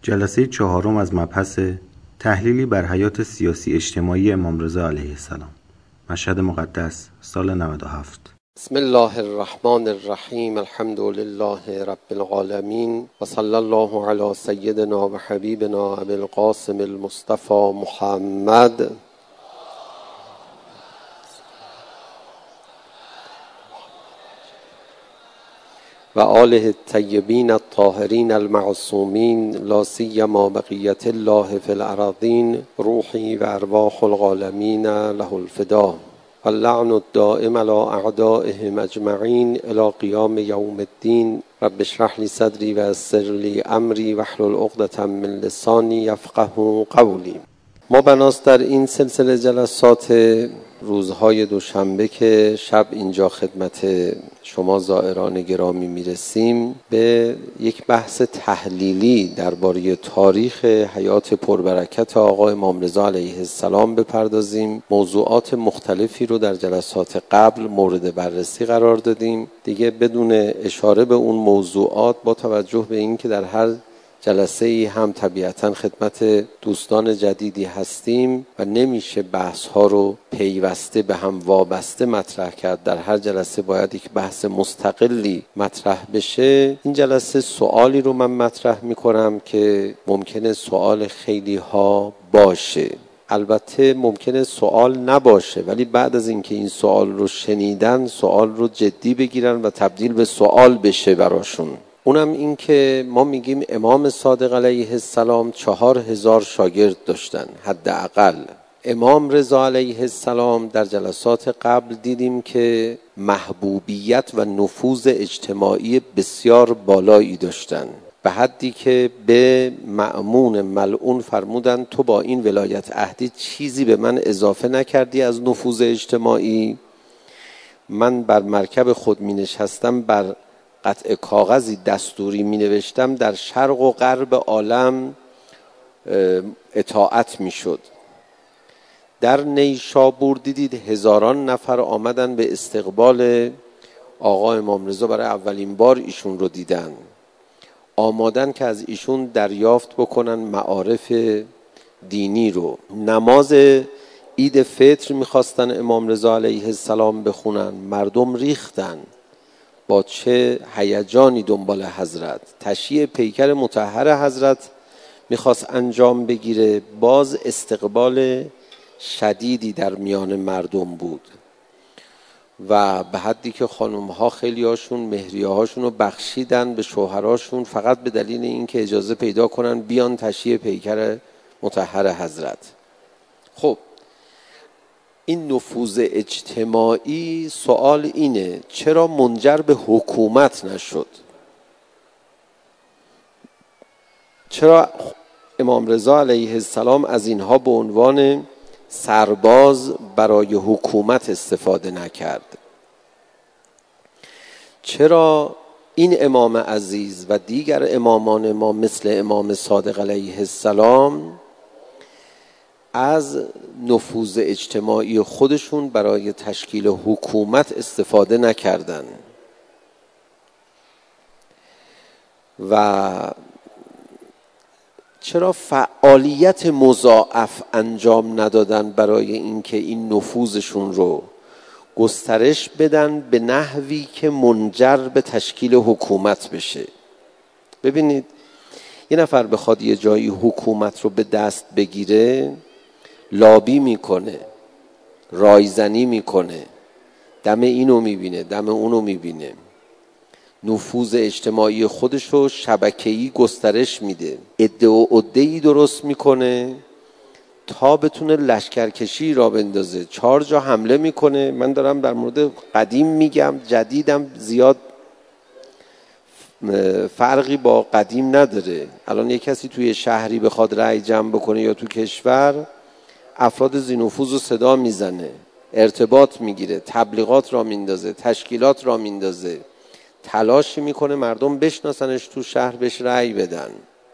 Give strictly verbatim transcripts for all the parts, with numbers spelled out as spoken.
جلسه چهارم از مبحث تحلیلی بر حیات سیاسی اجتماعی امام رضا علیه السلام، مشهد مقدس، سال نود و هفت. بسم الله الرحمن الرحیم. الحمد لله رب العالمین و صلی الله علی سیدنا و حبیبنا ابی القاسم المصطفى محمد و آله الطیبین الطاهرین المعصومین، لا سیما بقیت الله فی الارضین، روحی و ارواح العالمین له الفدا، واللعن الدائم على اعدائهم اجمعین الی قیام یوم الدین. رب اشرح لی صدری و یسر لی امری واحلل عقدة من لسانی یفقهوا قولی. ما بناس در این سلسله جلسات روزهای دوشنبه که شب اینجا خدمت شما زائران گرامی میرسیم، به یک بحث تحلیلی درباره تاریخ حیات پربرکت آقا امام رضا علیه السلام بپردازیم. موضوعات مختلفی رو در جلسات قبل مورد بررسی قرار دادیم. دیگه بدون اشاره به اون موضوعات، با توجه به این که در هر جلسه ای هم طبیعتاً خدمت دوستان جدیدی هستیم و نمیشه بحث ها رو پیوسته به هم وابسته مطرح کرد، در هر جلسه باید یک بحث مستقلی مطرح بشه. این جلسه سوالی رو من مطرح میکنم که ممکنه سوال خیلی ها باشه، البته ممکنه سوال نباشه، ولی بعد از اینکه این سوال رو شنیدن سوال رو جدی بگیرن و تبدیل به سوال بشه براشون. اونم این که ما میگیم امام صادق علیه السلام چهار هزار شاگرد داشتن حداقل. امام رضا علیه السلام در جلسات قبل دیدیم که محبوبیت و نفوذ اجتماعی بسیار بالایی داشتن، به حدی که به مأمون ملعون فرمودن تو با این ولایت عهدی چیزی به من اضافه نکردی از نفوذ اجتماعی. من بر مرکب خود می نشستم، بر قطع کاغذی دستوری می نوشتم، در شرق و غرب عالم اطاعت می شد. در نیشابور دیدید هزاران نفر آمدن به استقبال آقا امام رضا، برای اولین بار ایشون رو دیدن، آمادن که از ایشون دریافت بکنن معارف دینی رو. نماز عید فطر میخواستن امام رضا علیه السلام بخونن، مردم ریختن، با چه هیجانی دنبال حضرت. تشییع پیکر مطهر حضرت میخواست انجام بگیره، باز استقبال شدیدی در میان مردم بود و به حدی که خانم ها خیلی هاشون مهریه هاشون رو بخشیدن به شوهراشون فقط به دلیل اینکه اجازه پیدا کنن بیان تشییع پیکر مطهر حضرت. خب این نفوذ اجتماعی، سوال اینه چرا منجر به حکومت نشد؟ چرا امام رضا علیه السلام از اینها به عنوان سرباز برای حکومت استفاده نکرد؟ چرا این امام عزیز و دیگر امامان ما مثل امام صادق علیه السلام از نفوذ اجتماعی خودشون برای تشکیل حکومت استفاده نکردن و چرا فعالیت مضاعف انجام ندادن برای اینکه این نفوذشون رو گسترش بدن به نحوی که منجر به تشکیل حکومت بشه؟ ببینید، یه نفر بخواد یه جایی حکومت رو به دست بگیره، لابی میکنه، رایزنی میکنه، دم اینو میبینه، دم اونو میبینه، نفوذ اجتماعی خودش رو شبکه‌ای گسترش میده، عده و عده‌ای درست میکنه تا بتونه لشکرکشی را بندازه، چهار جا حمله میکنه. من دارم در مورد قدیم میگم، جدیدم زیاد فرقی با قدیم نداره. الان یک کسی توی شهری بخواد رأی جمع بکنه یا تو کشور، افراد ذی‌نفوذ رو صدا میزنه، ارتباط میگیره، تبلیغات را میندازه، تشکیلات را میندازه، تلاشی میکنه مردم بشناسنش، تو شهر بهش رأی بدن.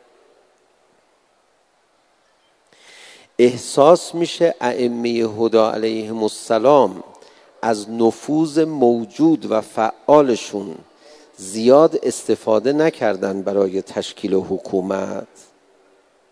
احساس میشه ائمه هدی علیهم السلام از نفوذ موجود و فعالشون زیاد استفاده نکردن برای تشکیل حکومت.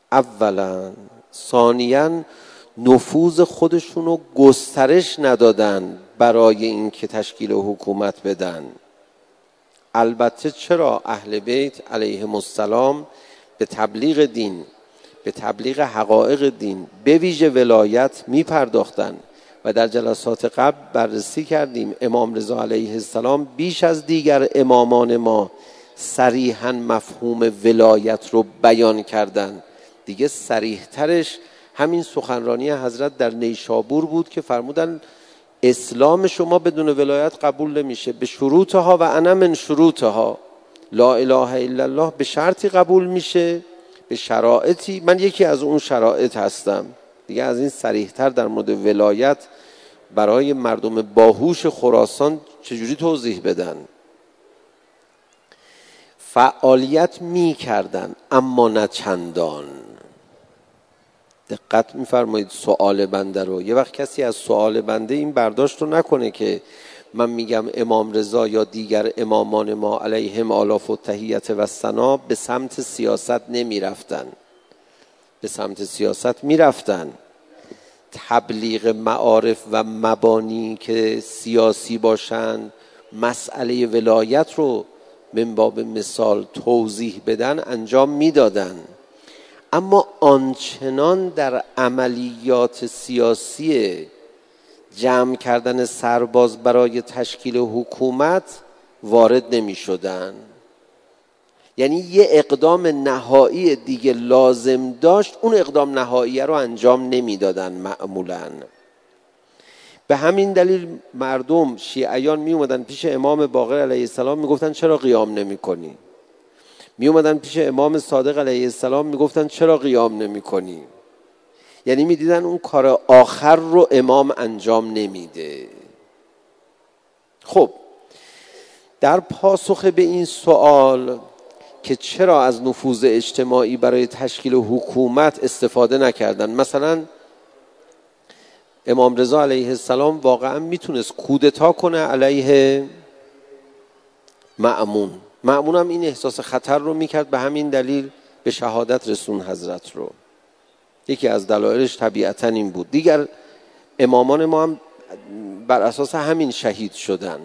اولا. ثانیاً نفوذ خودشون رو گسترش ندادن برای اینکه تشکیل حکومت بدن. البته چرا اهل بیت علیهم السلام به تبلیغ دین، به تبلیغ حقایق دین، به ویژه ولایت می پرداختن و در جلسات قبل بررسی کردیم امام رضا علیه السلام بیش از دیگر امامان ما صریحاً مفهوم ولایت رو بیان کردن. دیگه صریح ترش همین سخنرانی حضرت در نیشابور بود که فرمودن اسلام شما بدون ولایت قبول نمیشه، به شروطها و انا من شروطها، لا اله الا الله به شرطی قبول میشه، به شرایطی، من یکی از اون شرایط هستم. دیگه از این صریح تر در مورد ولایت برای مردم باهوش خراسان چجوری توضیح بدن؟ فعالیت می کردن اما نه چندان. دقت می‌فرمایید سوال بنده رو. یه وقت کسی از سوال بنده این برداشت رو نکنه که من میگم امام رضا یا دیگر امامان ما علیهم آلاف و تحیت و ثنا به سمت سیاست نمی رفتن. به سمت سیاست می رفتن. تبلیغ معارف و مبانی که سیاسی باشن، مسئله ولایت رو من باب مثال توضیح بدن انجام می دادن. اما آنچنان در عملیات سیاسی جمع کردن سرباز برای تشکیل حکومت وارد نمی شدن. یعنی یه اقدام نهایی دیگه لازم داشت، اون اقدام نهایی رو انجام نمی دادن معمولاً. به همین دلیل مردم شیعیان می اومدن پیش امام باقر علیه السلام می گفتن چرا قیام نمی کنی؟ می اومدن پیش امام صادق علیه السلام می گفتن چرا قیام نمی کنی؟ یعنی می دیدن اون کار آخر رو امام انجام نمیده. خب در پاسخ به این سوال که چرا از نفوذ اجتماعی برای تشکیل حکومت استفاده نکردن، مثلا امام رضا علیه السلام واقعا میتونست کودتا کنه علیه مأمون. مأمون هم این احساس خطر رو میکرد، به همین دلیل به شهادت رسون حضرت رو. یکی از دلایلش طبیعتا این بود. دیگر امامان ما هم بر اساس همین شهید شدن.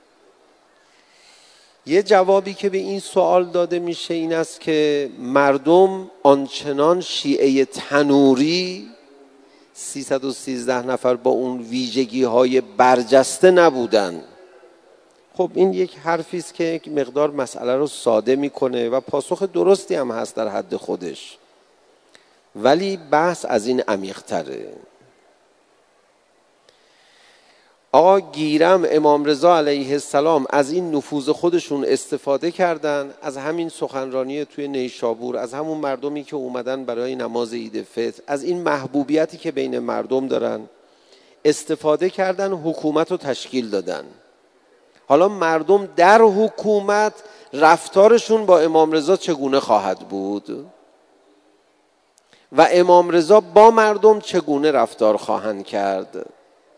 یه جوابی که به این سوال داده میشه این است که مردم آنچنان شیعه تنوری سیصد و سیزده نفر با اون ویژگی های برجسته نبودن. خب این یک حرفی است که یک مقدار مسئله رو ساده میکنه و پاسخ درستی هم هست در حد خودش، ولی بحث از این عمیق‌تره. آقا گیرم امام رضا علیه السلام از این نفوذ خودشون استفاده کردن، از همین سخنرانی توی نیشابور، از همون مردمی که اومدن برای نماز عید فطر، از این محبوبیتی که بین مردم دارن استفاده کردن، حکومت رو تشکیل دادن. حالا مردم در حکومت رفتارشون با امام رضا چگونه خواهد بود و امام رضا با مردم چگونه رفتار خواهند کرد؟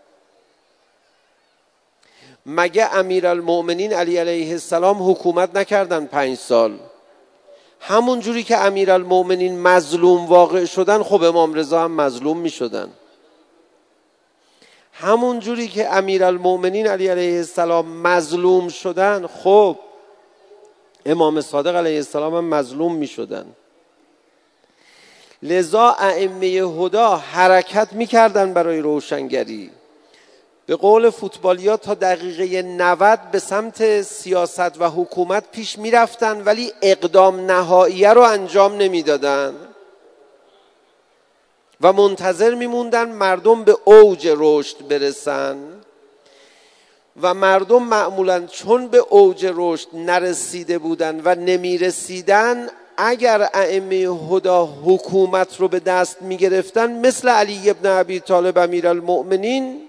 مگه امیرالمؤمنین علی علیه السلام حکومت نکردن پنج سال؟ همون جوری که امیرالمؤمنین مظلوم واقع شدن، خب امام رضا هم مظلوم می شدن. همون جوری که امیرالمؤمنین علی علیه السلام مظلوم شدن، خب امام صادق علیه السلام هم مظلوم می شدن. لذا ائمه هدا حرکت می کردن برای روشنگری. به قول فوتبالیا تا دقیقه نود به سمت سیاست و حکومت پیش می رفتن، ولی اقدام نهاییه رو انجام نمی دادن و منتظر می موندن مردم به اوج رشد برسن و مردم معمولاً چون به اوج رشد نرسیده بودن و نمی رسیدن، اگر ائمه هدا حکومت رو به دست می گرفتن، مثل علی ابن ابی طالب امیرالمؤمنین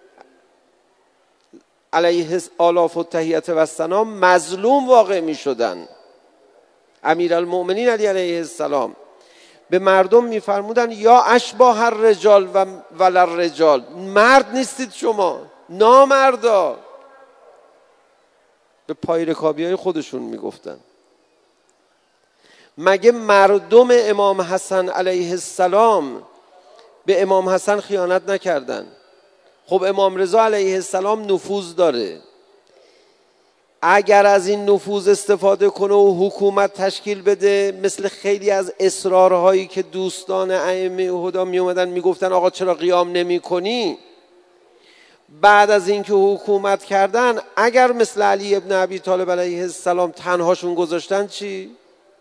علیه آلاف و تحیت و ثنا مظلوم واقع می شدن. امیرالمؤمنین علی علیه السلام به مردم می فرمودن یا اشباه الرجال و ولر رجال، مرد نیستید شما، نامردا. به پای رکابی های خودشون می گفتن. مگه مردم امام حسن علیه السلام به امام حسن خیانت نکردن؟ خب امام رضا علیه السلام نفوذ داره، اگر از این نفوذ استفاده کنه و حکومت تشکیل بده، مثل خیلی از اصرارهایی که دوستان ائمه هدا می اومدن میگفتن آقا چرا قیام نمی کنی، بعد از اینکه حکومت کردن اگر مثل علی ابن ابی طالب علیه السلام تنهاشون گذاشتن چی؟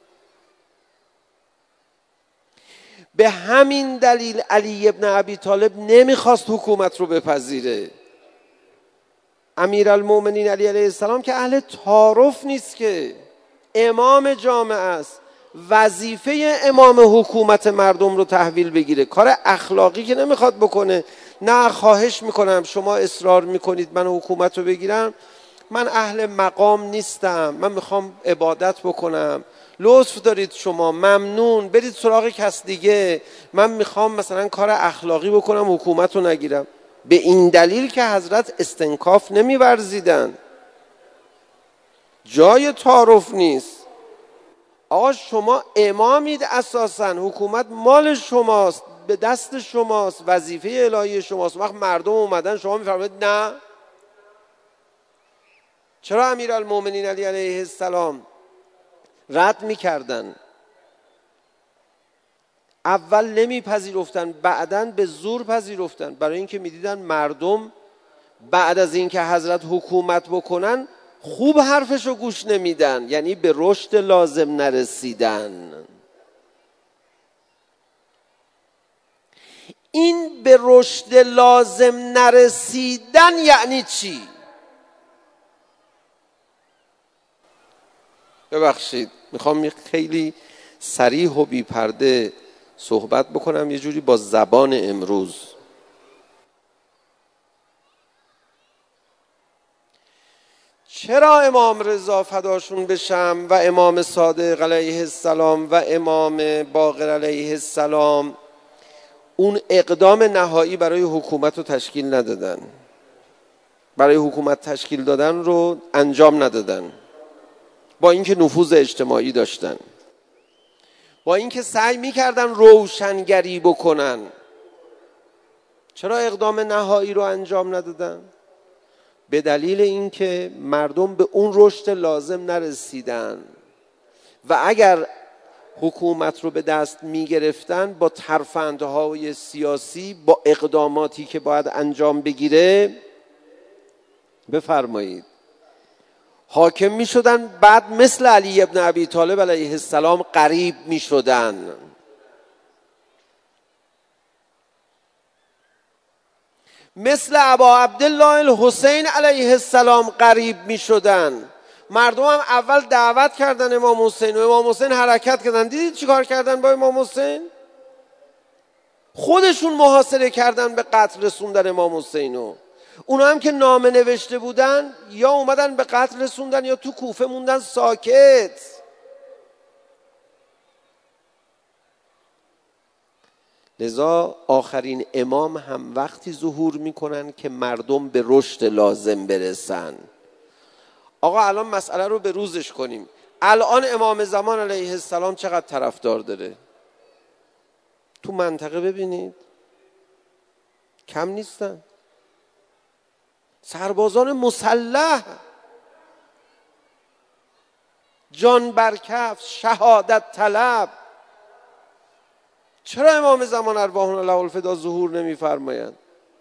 به همین دلیل علی ابن ابی طالب نمیخواست حکومت رو بپذیره. امیرالمؤمنین علی علیه السلام که اهل تعارف نیست، که امام جامعه است، وظیفه امام حکومت مردم رو تحویل بگیره، کار اخلاقی که نمیخواد بکنه. نه خواهش میکنم شما اصرار میکنید من حکومت رو بگیرم، من اهل مقام نیستم، من میخوام عبادت بکنم، لطف دارید شما، ممنون، برید سراغ کس دیگه، من میخوام مثلا کار اخلاقی بکنم حکومت رو نگیرم. به این دلیل که حضرت استنکاف نمیورزیدن، جای تعارف نیست. آقا شما امامید، اساسا حکومت مال شماست، به دست شماست، وظیفه الهی شماست. وقت مردم اومدن شما میفرمایید نه. چرا امیرالمؤمنین علی علیه السلام رد میکردن؟ اول نمیپذیرفتن، بعدن به زور پذیرفتن، برای اینکه میدیدن مردم بعد از اینکه حضرت حکومت بکنن خوب حرفشو گوش نمیدن، یعنی به رشد لازم نرسیدن. این به رشد لازم نرسیدن یعنی چی؟ ببخشید میخوام خیلی صریح و بی پرده صحبت بکنم، یه جوری با زبان امروز. چرا امام رضا فداشون بشم و امام صادق علیه السلام و امام باقر علیه السلام اون اقدام نهایی برای حکومت رو تشکیل ندادن، برای حکومت تشکیل دادن رو انجام ندادن، با اینکه نفوذ اجتماعی داشتن، با اینکه سعی میکردن روشنگری بکنن؟ چرا اقدام نهایی رو انجام ندادن؟ به دلیل اینکه مردم به اون رشد لازم نرسیدن و اگر حکومت رو به دست میگرفتن با ترفندهای سیاسی، با اقداماتی که باید انجام بگیره، بفرمایید حاکم می شدن، بعد مثل علی ابن ابی طالب علیه السلام غریب می شدن. مثل ابا عبدالله الحسین علیه السلام غریب می شدن. مردم هم اول دعوت کردن امام حسین و امام حسین حرکت کردن. دیدید چی کار کردن با امام حسین؟ خودشون محاصره کردن، به قتل رسوندن امام حسینو. اونا هم که نامه نوشته بودن یا اومدن به قتل رسوندن یا تو کوفه موندن ساکت. لذا آخرین امام هم وقتی ظهور میکنن که مردم به رشد لازم برسن. آقا الان مسئله رو به روزش کنیم. الان امام زمان علیه السلام چقدر طرفدار داره؟ تو منطقه ببینید کم نیستن. سربازان مسلح، جان برکف، شهادت طلب. چرا امام زمان ارواحنا له الفدا ظهور نمی فرمایند؟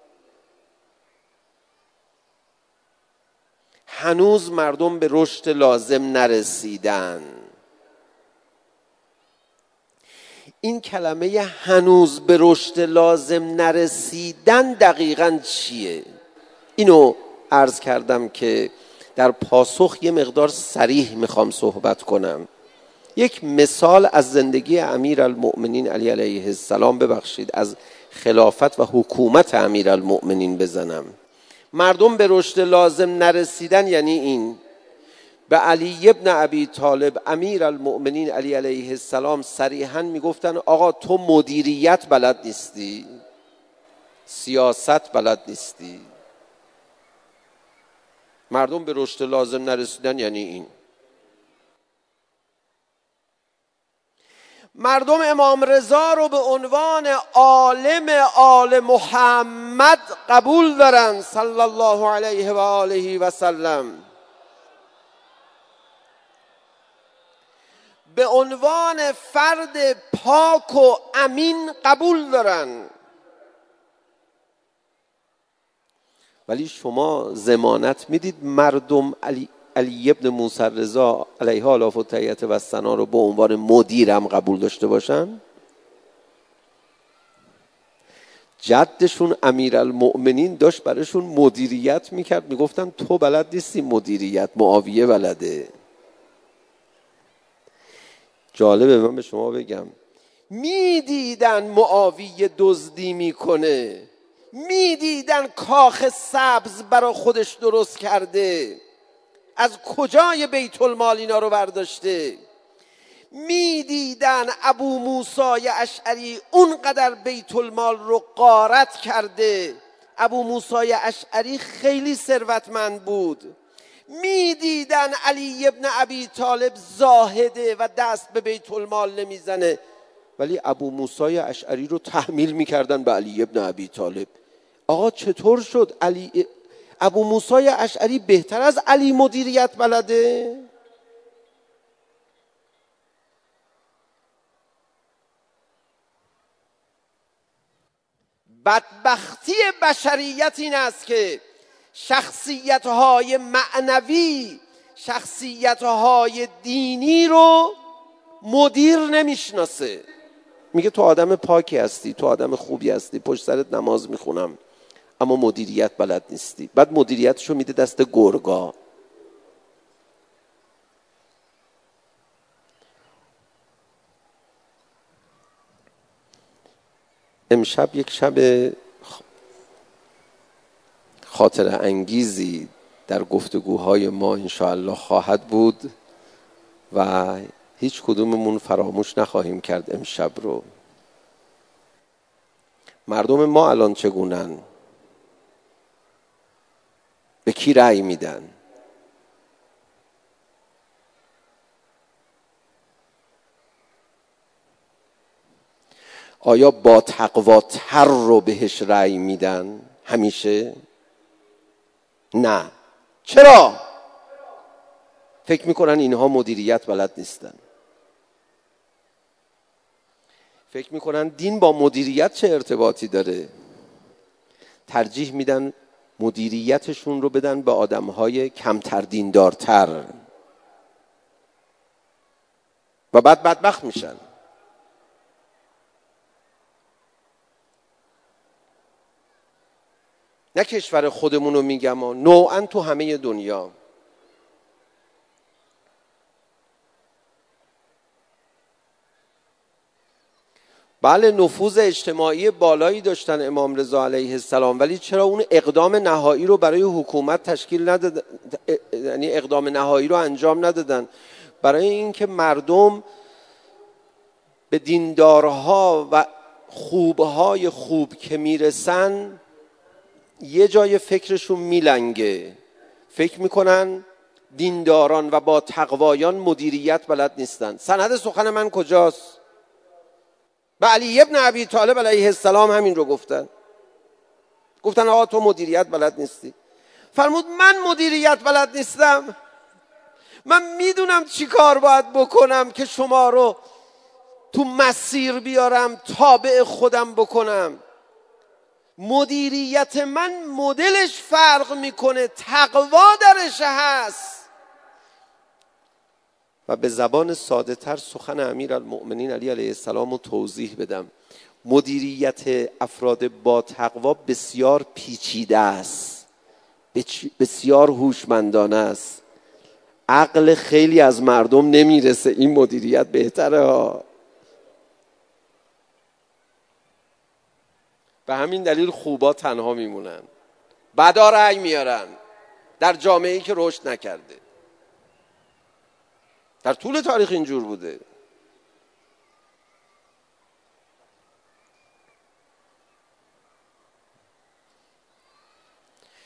هنوز مردم به رشد لازم نرسیدن. این کلمه هنوز به رشد لازم نرسیدن دقیقاً چیه؟ اینو عرض کردم که در پاسخ یه مقدار صریح میخوام صحبت کنم. یک مثال از زندگی امیرالمؤمنین علی علیه السلام، ببخشید از خلافت و حکومت امیرالمؤمنین بزنم. مردم به رشد لازم نرسیدن یعنی این: به علی ابن ابی طالب امیرالمؤمنین علی علیه السلام صریحاً میگفتن آقا تو مدیریت بلد نیستی، سیاست بلد نیستی. مردم به رشد لازم نرسیدن یعنی این. مردم امام رضا رو به عنوان عالم آل محمد قبول دارن صلی الله علیه و آله و سلم، به عنوان فرد پاک و امین قبول دارن. ولی شما ضمانت میدید مردم علی علی ابن موسی رضا علیه آلاف و تحیت و ثنا رو به عنوان مدیرم قبول داشته باشن؟ جدشون امیرالمؤمنین داشت براشون مدیریت میکرد، میگفتن تو بلد نیستی مدیریت، معاویه بلده. جالبه من به شما بگم، میدیدن معاویه دزدی میکنه، میدیدن کاخ سبز برا خودش درست کرده، از کجای بیت المال اینا رو برداشته، میدیدن ابو موسی اشعری اونقدر بیت المال رو غارت کرده. ابو موسی اشعری خیلی ثروتمند بود. میدیدن علی ابن ابی طالب زاهده و دست به بیت المال نمیزنه، ولی ابو موسی اشعری رو تحمیل میکردن به علی ابن ابی طالب. آقا چطور شد علی ابو موسی اشعری بهتر از علی مدیریت بلده؟ بدبختی بشریت این است که شخصیت‌های معنوی، شخصیت‌های دینی رو مدیر نمیشناسه. میگه تو آدم پاکی هستی، تو آدم خوبی هستی، پشت سرت نماز میخونم، اما مدیریت بلد نیستی. بعد مدیریتشو میده دست گرگا. امشب یک شب خاطر انگیزی در گفتگوهای ما انشاءالله خواهد بود و هیچ کدوممون فراموش نخواهیم کرد امشب رو. مردم ما الان چگونن؟ به کی رأی میدن؟ آیا با تقواتر رو بهش رأی میدن همیشه؟ نه. چرا؟ فکر میکنن اینها مدیریت بلد نیستن. فکر میکنن دین با مدیریت چه ارتباطی داره. ترجیح میدن مدیریتشون رو بدن به آدمهای کمتر دیندارتر و بعد بدبخت میشن. نه کشور خودمون رو میگم، نوعاً تو همه دنیا. بله نفوذ اجتماعی بالایی داشتن امام رضا علیه السلام، ولی چرا اون اقدام نهایی رو برای حکومت تشکیل ندادن؟ یعنی اقدام نهایی رو انجام ندادن برای اینکه مردم به دیندارها و خوبهای خوب که میرسن یه جای فکرشون میلنگه، فکر میکنن دینداران و با تقوایان مدیریت بلد نیستن. سند سخن من کجاست؟ به علی ابن ابی طالب علیه السلام همین رو گفتن. گفتن آقا تو مدیریت بلد نیستی. فرمود من مدیریت بلد نیستم؟ من میدونم چی کار باید بکنم که شما رو تو مسیر بیارم، تابع خودم بکنم. مدیریت من مدلش فرق میکنه، تقوا درش هست. و به زبان ساده تر سخن امیرالمؤمنین علی علیه السلام رو توضیح بدم. مدیریت افراد با تقوا بسیار پیچیده است، بسیار هوشمندانه است. عقل خیلی از مردم نمیرسه این مدیریت بهتره ها. به همین دلیل خوبا تنها میمونن، بدا رأی میارن در جامعه‌ای که رشد نکرده. در طول تاریخ اینجور بوده.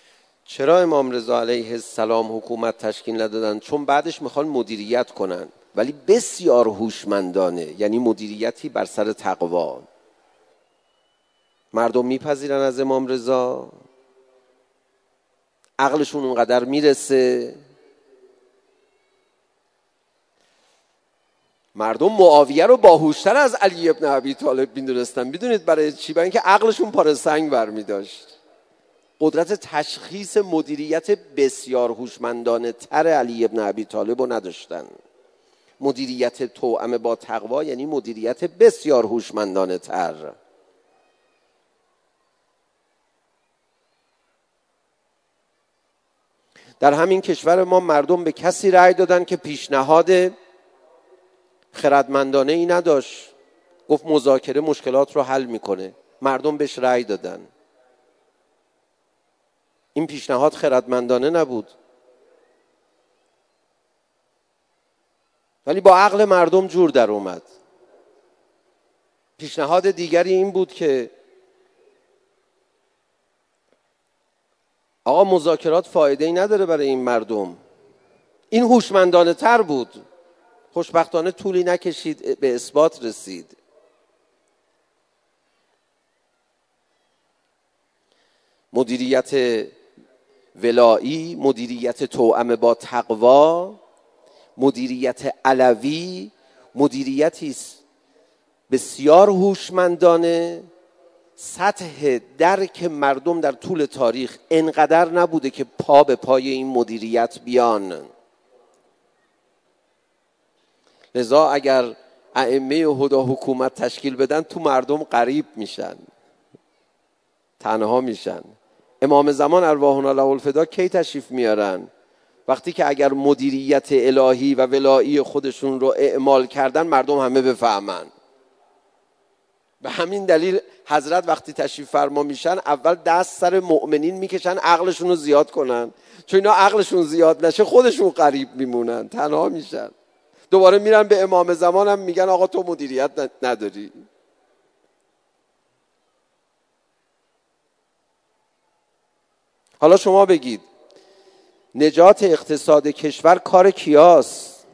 چرا امام رضا علیه السلام حکومت تشکیل ندادن؟ چون بعدش میخوان مدیریت کنن. ولی بسیار هوشمندانه، یعنی مدیریتی بر سر تقوا. مردم میپذیرن از امام رضا، عقلشون اونقدر میرسه. مردم معاویه رو باهوشتر از علی ابن ابی طالب میدونستن. میدونید برای چی؟ برای اینکه عقلشون پاره سنگ برمی داشت. قدرت تشخیص مدیریت بسیار هوشمندانه تر علی ابن ابی طالب رو نداشتن. مدیریت توأم با تقوا یعنی مدیریت بسیار هوشمندانه تر. در همین کشور ما مردم به کسی رأی دادن که پیشنهاد خردمندانه ای نداشت. گفت مذاکره مشکلات رو حل میکنه. مردم بهش رأی دادن. این پیشنهاد خردمندانه نبود، ولی با عقل مردم جور در اومد. پیشنهاد دیگری این بود که آقا مذاکرات فایده ای نداره برای این مردم. این هوشمندانه تر بود. خوشبختانه طولی نکشید به اثبات رسید. مدیریت ولایی، مدیریت توأم با تقوا، مدیریت علوی، مدیریتی است بسیار هوشمندانه. سطح درک مردم در طول تاریخ انقدر نبوده که پا به پای این مدیریت بیان. لذا اگر ائمه هدی حکومت تشکیل بدن تو مردم غریب میشن، تنها میشن. امام زمان ارواحنا له الفدا کی تشریف میارن؟ وقتی که اگر مدیریت الهی و ولایی خودشون رو اعمال کردن مردم همه بفهمن. به همین دلیل حضرت وقتی تشریف فرما میشن اول دست سر مؤمنین میکشن عقلشون رو زیاد کنن، چون اینا عقلشون زیاد نشه خودشون غریب میمونن، تنها میشن. دوباره میرن به امام زمان هم میگن آقا تو مدیریت نداری. حالا شما بگید نجات اقتصاد کشور کار کیاست؟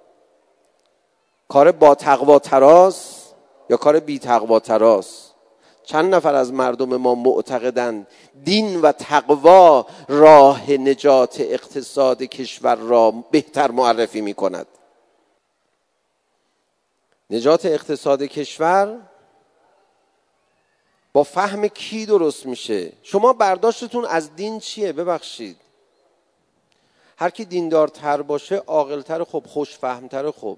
کار با تقوا تراست یا کار بی تقوا تراست؟ چند نفر از مردم ما معتقدند دین و تقوا راه نجات اقتصاد کشور را بهتر معرفی می کند؟ نجات اقتصاد کشور با فهم کی درست میشه؟ شما برداشتتون از دین چیه؟ ببخشید، هر کی دیندارتر باشه عاقلتر، خب خوشفهمتر. خب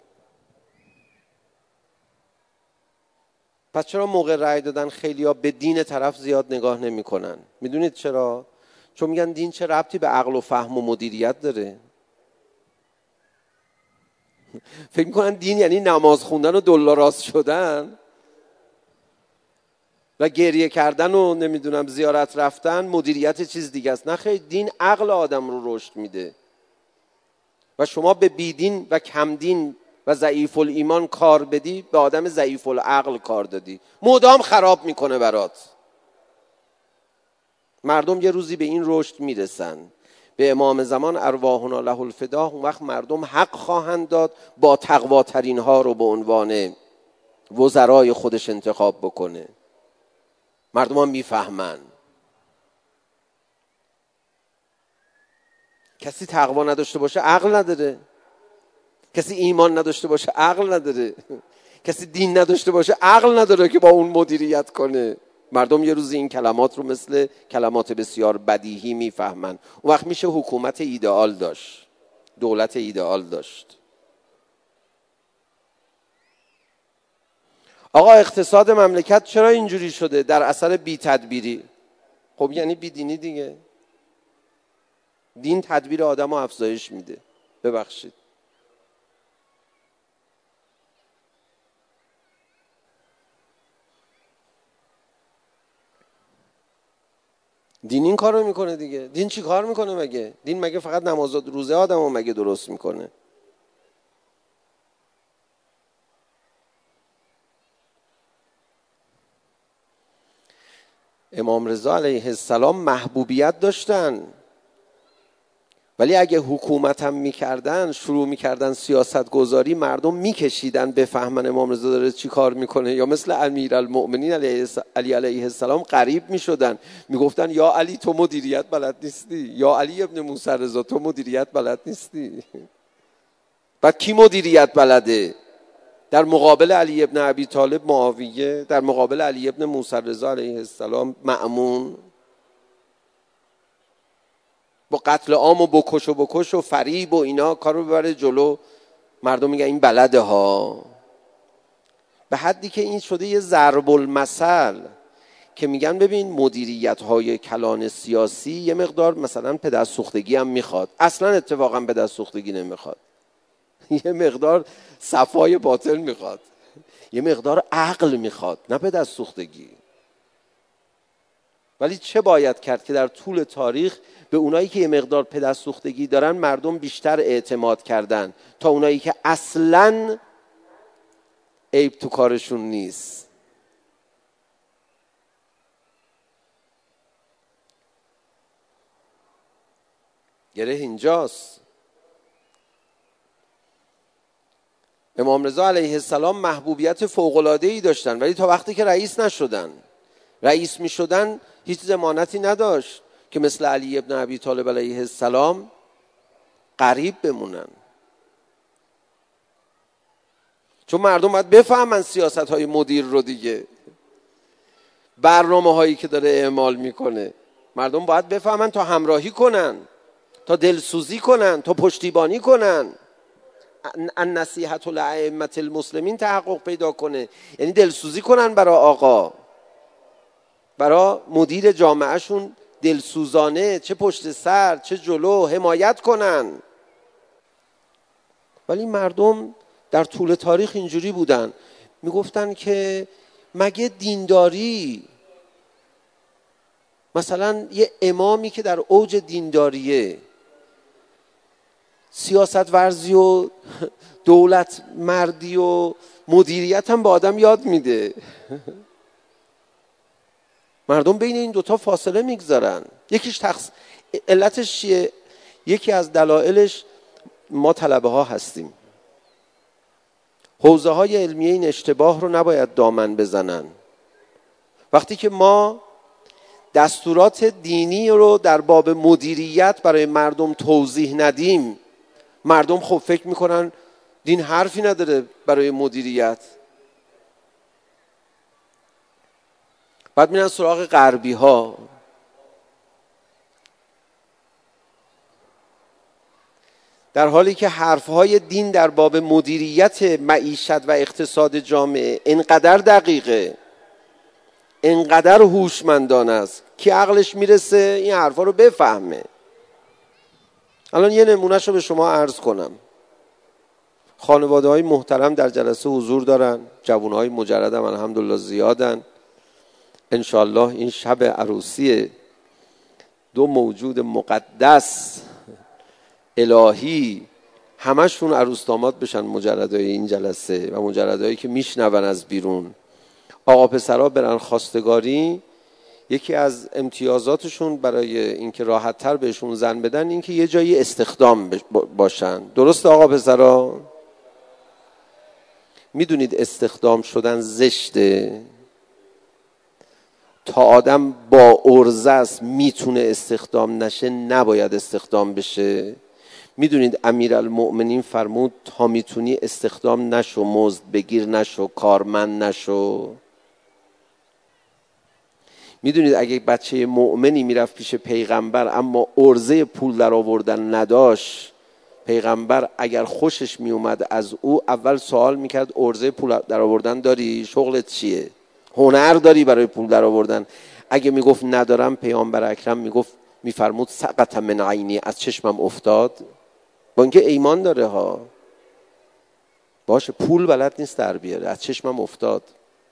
پس چرا موقع رأی دادن خیلیا به دین طرف زیاد نگاه نمی کنن؟ میدونید چرا؟ چون میگن دین چه ربطی به عقل و فهم و مدیریت داره؟ فکر میکنن دین یعنی نماز خوندن و دلاراست شدن و گریه کردن و نمیدونم زیارت رفتن مدیریت چیز دیگه است. نه خیلی، دین عقل آدم رو رشد میده و شما به بیدین و کمدین و ضعیف الایمان کار بدی، به آدم ضعیف العقل کار دادی، مدام خراب میکنه برات. مردم یه روزی به این رشد میرسن. به امام زمان ارواحنا له الفدا اون وقت مردم حق خواهند داد با تقواترین ها رو به عنوان وزرای خودش انتخاب بکنه. مردم هم میفهمن. کسی تقوا نداشته باشه عقل نداره، کسی ایمان نداشته باشه عقل نداره، کسی دین نداشته باشه عقل نداره که با اون مدیریت کنه. مردم یه روزی این کلمات رو مثل کلمات بسیار بدیهی میفهمن. اون وقت میشه حکومت ایدئال داشت، دولت ایدئال داشت. آقا اقتصاد مملکت چرا اینجوری شده؟ در اثر بی تدبیری. خب یعنی بی دینی دیگه. دین تدبیر آدم رو افزایش میده. ببخشید، دین این کار رو میکنه دیگه. دین چی کار میکنه مگه؟ دین مگه فقط نماز روزه آدم رو مگه درست میکنه؟ امام رضا علیه السلام محبوبیت داشتن ولی اگه حکومت هم میکردن، شروع میکردن سیاست گذاری، مردم میکشیدن بفهمن امام رضا داره چی کار میکنه، یا مثل امیرالمؤمنین علی علیه السلام غریب میشدن، میگفتن یا علی تو مدیریت بلد نیستی، یا علی ابن موسی رضا تو مدیریت بلد نیستی. بعد کی مدیریت بلده؟ در مقابل علی ابن ابی طالب معاویه، در مقابل علی ابن موسی رضا علیه السلام مأمون. با قتل عام و بکش و بکش و فریب و اینا کارو ببره جلو. مردم میگن این بلده ها. به حدی که این شده یه ضرب المثل که میگن ببین مدیریت های کلان سیاسی یه مقدار مثلا پدرسوختگی هم میخواد. اصلا اتفاقا پدرسوختگی نمیخواد. یه مقدار صفای باطل میخواد، یه مقدار عقل میخواد، نه پدرسوختگی. ولی چه باید کرد که در طول تاریخ به اونایی که یه مقدار پدرسوختگی دارن مردم بیشتر اعتماد کردن تا اونایی که اصلاً عیب تو کارشون نیست. گره اینجاست. امام رضا علیه السلام محبوبیت فوق‌العاده‌ای داشتن، ولی تا وقتی که رئیس نشدن، رئیس می شدن هیچ ضمانتی نداشت که مثل علی ابن ابی طالب علیه السلام غریب بمونن. چون مردم باید بفهمن سیاست های مدیر رو دیگه، برنامه هایی که داره اعمال میکنه. مردم باید بفهمن تا همراهی کنن، تا دلسوزی کنن، تا پشتیبانی کنن. النصیحة لأئمة المسلمین تحقق پیدا کنه، یعنی دلسوزی کنن برای آقا، برای مدیر جامعهشون دلسوزانه، چه پشت سر چه جلو حمایت کنن. ولی مردم در طول تاریخ اینجوری بودن، میگفتن که مگه دینداری، مثلا یه امامی که در اوج دینداریه، سیاست ورزی و دولت مردی و مدیریت هم به آدم یاد میده. مردم بین این دوتا فاصله میگذارن. یکیش تخص... علتش چیه؟ یکی از دلایلش ما طلبه ها هستیم. حوزه های علمیه این اشتباه رو نباید دامن بزنن. وقتی که ما دستورات دینی رو در باب مدیریت برای مردم توضیح ندیم، مردم خب فکر میکنن دین حرفی نداره برای مدیریت. بعد میرن سراغ غربی ها. در حالی که حرفهای دین در باب مدیریت معیشت و اقتصاد جامعه انقدر دقیقه، انقدر هوشمندانه است که عقلش میرسه این حرفا رو بفهمه. الان یه نمونهش رو به شما عرض کنم. خانواده های محترم در جلسه حضور دارن، جوان های مجرد هم الحمدلله زیادن. انشالله این شب عروسی دو موجود مقدس الهی همشون عروس داماد بشن، مجردای این جلسه و مجردایی که میشنون از بیرون. آقا پسرها برن خواستگاری، یکی از امتیازاتشون برای اینکه راحت تر بهشون زن بدن اینکه یه جایی استخدام باشن. درسته آقا پسرها؟ میدونید استخدام شدن زشته؟ تا آدم با عرضه است میتونه استخدام نشه نباید استخدام بشه. میدونید امیرالمؤمنین فرمود تا میتونی استخدام نشو، مزد بگیر نشو، کارمند نشو. میدونید اگه بچه مؤمنی میرفت پیش پیغمبر اما عرضه پول در آوردن نداشت، پیغمبر اگر خوشش میومد از او اول سوال میکرد عرضه پول در آوردن داری؟ شغلت چیه؟ هنر داری برای پول در آوردن؟ اگه میگفت ندارم، پیامبر اکرم میگفت میفرمود سقط من عینی، از چشمم افتاد. با اینکه ایمان داره ها، باشه پول بلد نیست در بیاره، از چشمم افتاد.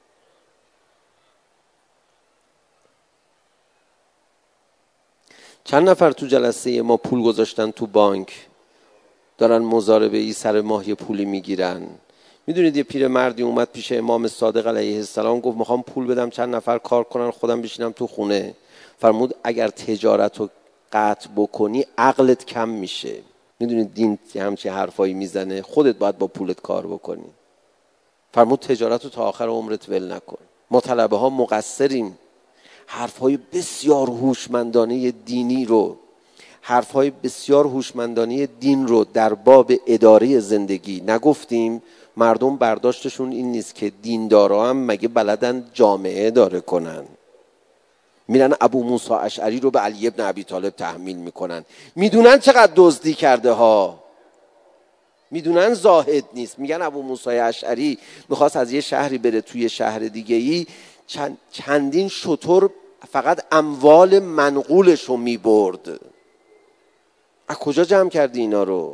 چند نفر تو جلسه ما پول گذاشتن تو بانک، دارن مضاربه ای سر ماه یه پولی میگیرن. میدونید یه پیر مردی اومد پیش امام صادق علیه السلام، گفت میخوام پول بدم چند نفر کار کنن، خودم بشینم تو خونه. فرمود اگر تجارت رو قطع بکنی عقلت کم میشه. میدونید دین همچین حرفایی میزنه، خودت باید با پولت کار بکنی. فرمود تجارت رو تا آخر عمرت ول نکن. ما طلبه ها مقصریم، حرفهای بسیار هوشمندانه دینی رو، حرفهای بسیار هوشمندانه دین رو در باب اداره زندگی نگفتیم. مردم برداشتشون این نیست که دیندارا هم مگه بلدن جامعه اداره کنن. میرن ابو موسی اشعری رو به علی ابن ابی طالب تحمیل میکنن، میدونن چقدر دزدی کرده ها، میدونن زاهد نیست. میگن ابو موسی اشعری میخواست از یه شهری بره توی شهر دیگه ای، چند چندین شتر فقط اموال منقولش رو میبرد. از کجا جمع کردی اینا رو؟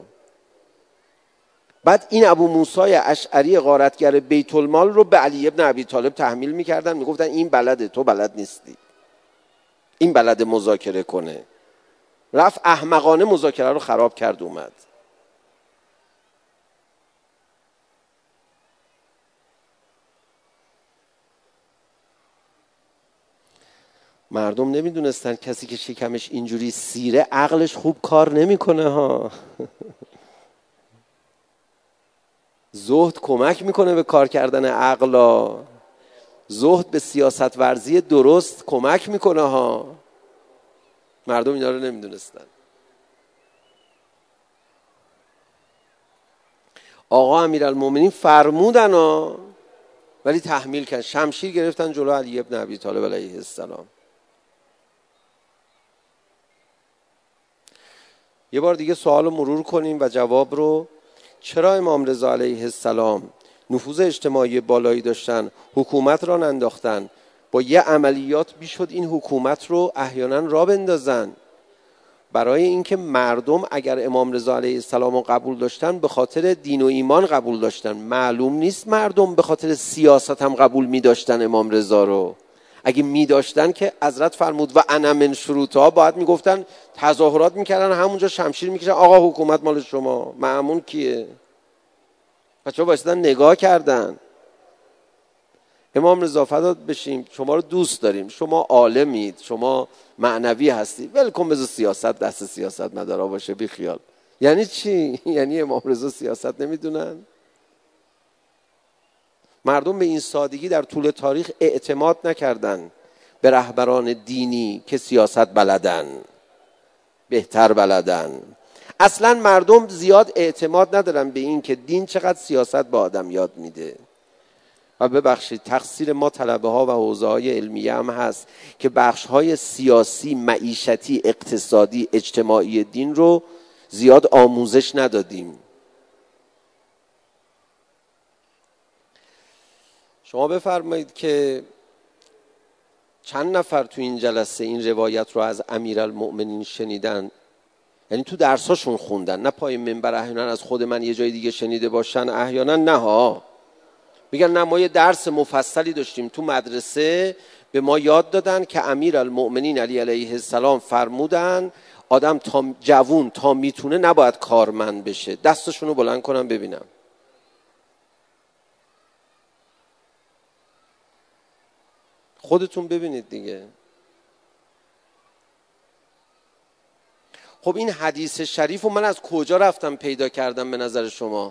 بعد این ابو موسی اشعری غارتگر بیت المال رو به علی ابن ابی طالب تحمیل میکردن، میگفتن این بلده، تو بلد نیستی، این بلد مذاکره کنه. رفت احمقانه مذاکره رو خراب کرد اومد. مردم نمیدونستن کسی که شکمش اینجوری سیره عقلش خوب کار نمیکنه ها. زهد کمک میکنه به کار کردن عقلا، زهد به سیاست ورزی درست کمک میکنه ها. مردم اینا رو نمیدونستن. آقا امیرالمومنین فرمودن ها، ولی تحمیل کردن، شمشیر گرفتن جلو علی ابن ابی طالب علیه السلام. یه بار دیگه سوال رو مرور کنیم و جواب رو. چرا امام رضا علیه السلام نفوذ اجتماعی بالایی داشتن، حکومت را ننداختن، با یه عملیات بیشد این حکومت رو احیانا را بندازن؟ برای اینکه مردم اگر امام رضا علیه السلام رو قبول داشتن به خاطر دین و ایمان قبول داشتن. معلوم نیست مردم به خاطر سیاست هم قبول می داشتن امام رضا رو. اگه می داشتن که حضرت فرمود و انا من شروطها، باید می گفتن تظاهرات می کردن، همونجا شمشیر می کشن، آقا حکومت مال شما، مأمون کیه؟ بچه ها بایستن نگاه کردن. امام رضا فدات بشیم، شما رو دوست داریم، شما عالمید، شما معنوی هستی، ولکن بذار سیاست دست سیاست مدارا باشه، بی خیال. یعنی چی؟ یعنی امام رضا سیاست نمیدونن؟ مردم به این سادگی در طول تاریخ اعتماد نکردن به رهبران دینی که سیاست بلدن، بهتر بلدن. اصلا مردم زیاد اعتماد ندارن به این که دین چقدر سیاست به آدم یاد میده. و ببخشید تقصیر ما طلبه ها و حوزه های علمیه هم هست که بخش های سیاسی، معیشتی، اقتصادی، اجتماعی دین رو زیاد آموزش ندادیم. شما بفرمایید که چند نفر تو این جلسه این روایت رو از امیرالمؤمنین شنیدن؟ یعنی تو درساشون خوندن، نه پای منبر، احیانا از خود من یه جای دیگه شنیده باشن، احیانا نه ها. میگن نه ما یه درس مفصلی داشتیم تو مدرسه، به ما یاد دادن که امیرالمؤمنین علی علیه السلام فرمودن آدم تا جوون تا میتونه نباید کارمند بشه. دستشون رو بلند کنم ببینم. خودتون ببینید دیگه. خب این حدیث شریف رو من از کجا رفتم پیدا کردم به نظر شما؟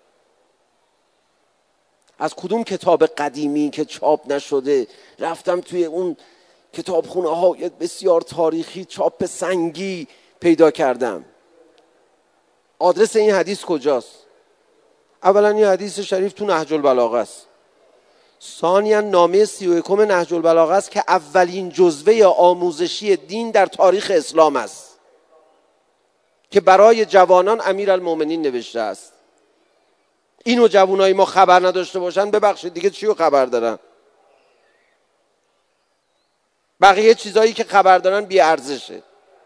از کدوم کتاب قدیمی که چاپ نشده رفتم توی اون کتابخونه های بسیار تاریخی چاپ سنگی پیدا کردم؟ آدرس این حدیث کجاست؟ اولا این حدیث شریف تو نهج البلاغه است. ثانیاً نامه سی و یکم نهج البلاغه است که اولین جزوه آموزشی دین در تاریخ اسلام است که برای جوانان امیرالمؤمنین نوشته است. اینو جوانای ما خبر نداشته باشن، ببخشید دیگه چی رو خبر دارن؟ بقیه چیزایی که خبر دارن بی ارزشه.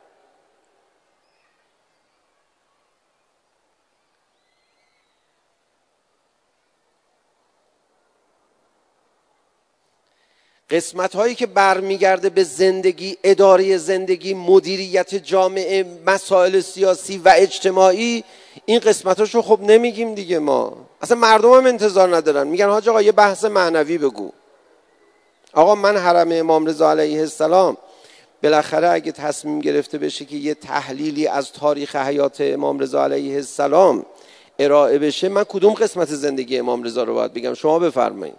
قسمت هایی که برمیگرده به زندگی، اداره زندگی، مدیریت جامعه، مسائل سیاسی و اجتماعی، این قسمتاشو خب نمیگیم دیگه. ما اصلا مردم هم انتظار ندارن. میگن حاج آقا یه بحث معنوی بگو. آقا من حرم امام رضا علیه السلام بالاخره اگه تصمیم گرفته بشه که یه تحلیلی از تاریخ حیات امام رضا علیه السلام ارائه بشه، من کدوم قسمت زندگی امام رضا رو باید بگم؟ شما بفرمایید.